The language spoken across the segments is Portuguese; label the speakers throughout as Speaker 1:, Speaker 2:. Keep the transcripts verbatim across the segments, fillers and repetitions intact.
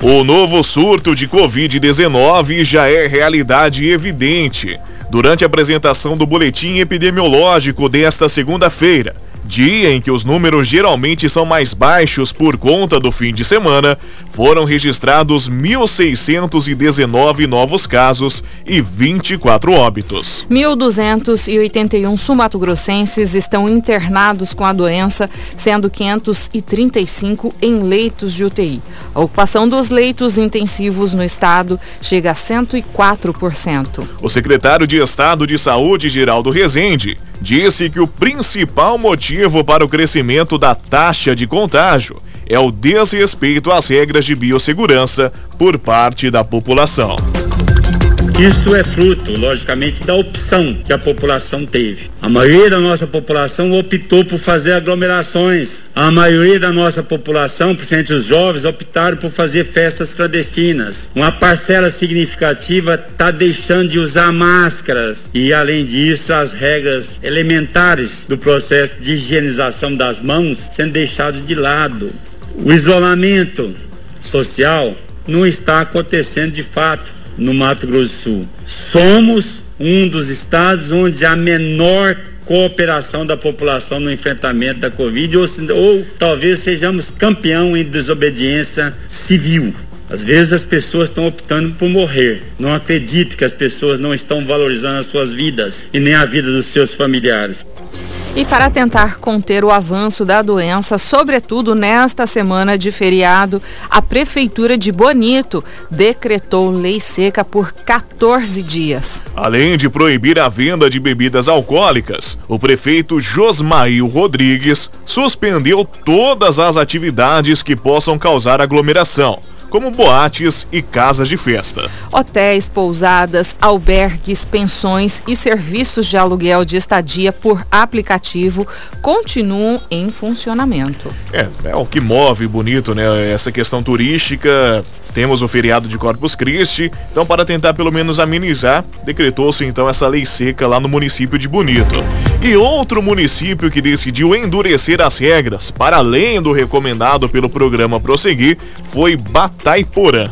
Speaker 1: O novo surto de covid dezenove já é realidade evidente. Durante a apresentação do boletim epidemiológico desta segunda-feira, dia em que os números geralmente são mais baixos por conta do fim de semana, foram registrados mil seiscentos e dezenove novos casos e vinte e quatro óbitos.
Speaker 2: mil duzentos e oitenta e um sul-mato-grossenses estão internados com a doença, sendo quinhentos e trinta e cinco em leitos de U T I. A ocupação dos leitos intensivos no estado chega a cento e quatro por cento.
Speaker 1: O secretário de Estado de Saúde, Geraldo Rezende, disse que o principal motivo para o crescimento da taxa de contágio é o desrespeito às regras de biossegurança por parte da população.
Speaker 3: Isso é fruto, logicamente, da opção que a população teve. A maioria da nossa população optou por fazer aglomerações. A maioria da nossa população, principalmente os jovens, optaram por fazer festas clandestinas. Uma parcela significativa está deixando de usar máscaras. E, além disso, as regras elementares do processo de higienização das mãos sendo deixadas de lado. O isolamento social não está acontecendo de fato no Mato Grosso do Sul. Somos um dos estados onde há menor cooperação da população no enfrentamento da Covid, ou, ou talvez sejamos campeão em desobediência civil. Às vezes as pessoas estão optando por morrer. Não acredito que as pessoas não estão valorizando as suas vidas e nem a vida dos seus familiares.
Speaker 2: E para tentar conter o avanço da doença, sobretudo nesta semana de feriado, a Prefeitura de Bonito decretou lei seca por quatorze dias.
Speaker 1: Além de proibir a venda de bebidas alcoólicas, o prefeito Josmail Rodrigues suspendeu todas as atividades que possam causar aglomeração, como boates e casas de festa.
Speaker 2: Hotéis, pousadas, albergues, pensões e serviços de aluguel de estadia por aplicativo continuam em funcionamento.
Speaker 1: É, é o que move Bonito, né? Essa questão turística. Temos o feriado de Corpus Christi, então para tentar pelo menos amenizar, decretou-se então essa lei seca lá no município de Bonito. E outro município que decidiu endurecer as regras, para além do recomendado pelo programa Prosseguir, foi Batayporã.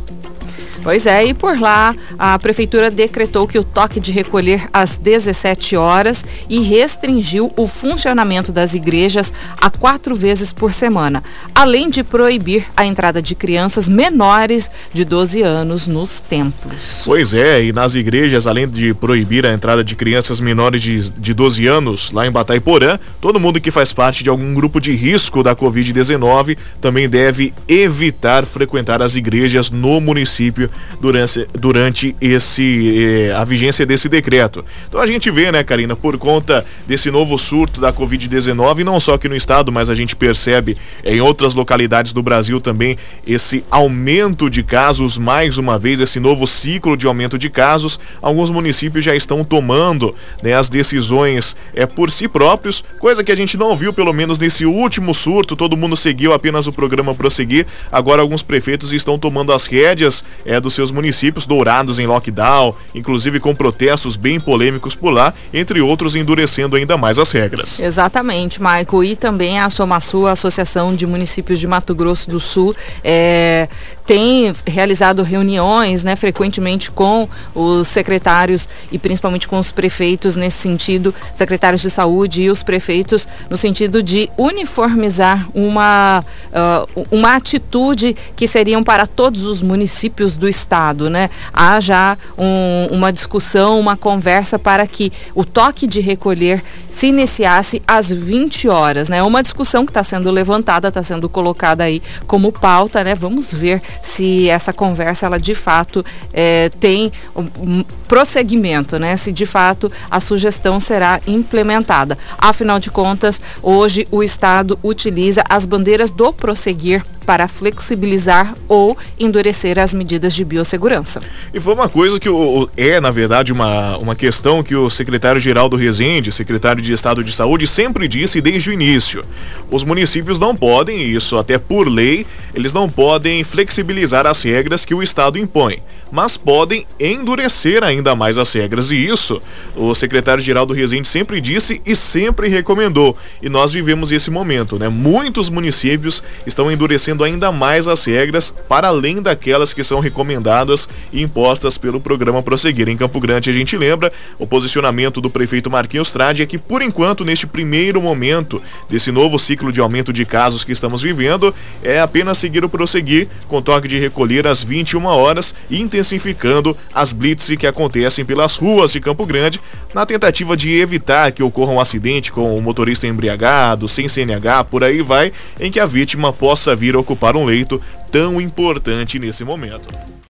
Speaker 2: Pois é, e por lá a prefeitura decretou que o toque de recolher às dezessete horas e restringiu o funcionamento das igrejas a quatro vezes por semana, além de proibir a entrada de crianças menores de doze anos nos templos.
Speaker 1: Pois é, e nas igrejas, além de proibir a entrada de crianças menores de, de doze anos lá em Batayporã, todo mundo que faz parte de algum grupo de risco da covid dezenove também deve evitar frequentar as igrejas no município durante, durante esse, eh, a vigência desse decreto. Então a gente vê, né, Karina, por conta desse novo surto da covid dezenove, não só aqui no estado, mas a gente percebe eh, em outras localidades do Brasil também esse aumento de casos, mais uma vez, esse novo ciclo de aumento de casos. Alguns municípios já estão tomando, né, as decisões eh, por si próprios, coisa que a gente não viu, pelo menos nesse último surto. Todo mundo seguiu apenas o programa Prosseguir. Agora alguns prefeitos estão tomando as rédeas eh, dos seus municípios, Dourados em lockdown, inclusive com protestos bem polêmicos por lá, entre outros, endurecendo ainda mais as regras.
Speaker 2: Exatamente, Maico, e também a Somasul, a Associação de Municípios de Mato Grosso do Sul, é, tem realizado reuniões, né, frequentemente com os secretários e principalmente com os prefeitos nesse sentido, secretários de saúde e os prefeitos, no sentido de uniformizar uma, uh, uma atitude que seriam para todos os municípios do estado, né? Há já um, uma discussão, uma conversa para que o toque de recolher se iniciasse às vinte horas, né? Uma discussão que está sendo levantada, está sendo colocada aí como pauta, né? Vamos ver se essa conversa, ela de fato é, tem um prosseguimento, né? Se de fato a sugestão será implementada. Afinal de contas, hoje o estado utiliza as bandeiras do Prosseguir para flexibilizar ou endurecer as medidas de biossegurança.
Speaker 1: E foi uma coisa que o, é, na verdade, uma, uma questão que o secretário Geraldo Rezende, secretário de Estado de Saúde, sempre disse desde o início. Os municípios não podem, isso até por lei, eles não podem flexibilizar as regras que o estado impõe, mas podem endurecer ainda mais as regras, e isso o secretário Geraldo Rezende sempre disse e sempre recomendou, e nós vivemos esse momento, né? Muitos municípios estão endurecendo endurecendo ainda mais as regras, para além daquelas que são recomendadas e impostas pelo programa Prosseguir. Em Campo Grande, a gente lembra, o posicionamento do prefeito Marquinhos Trade é que, por enquanto, neste primeiro momento desse novo ciclo de aumento de casos que estamos vivendo, é apenas seguir o Prosseguir, com toque de recolher às vinte e uma horas e intensificando as blitz que acontecem pelas ruas de Campo Grande, na tentativa de evitar que ocorra um acidente com o motorista embriagado, sem C N H, por aí vai, em que a vítima possa vir a ocupar um leito tão importante nesse momento.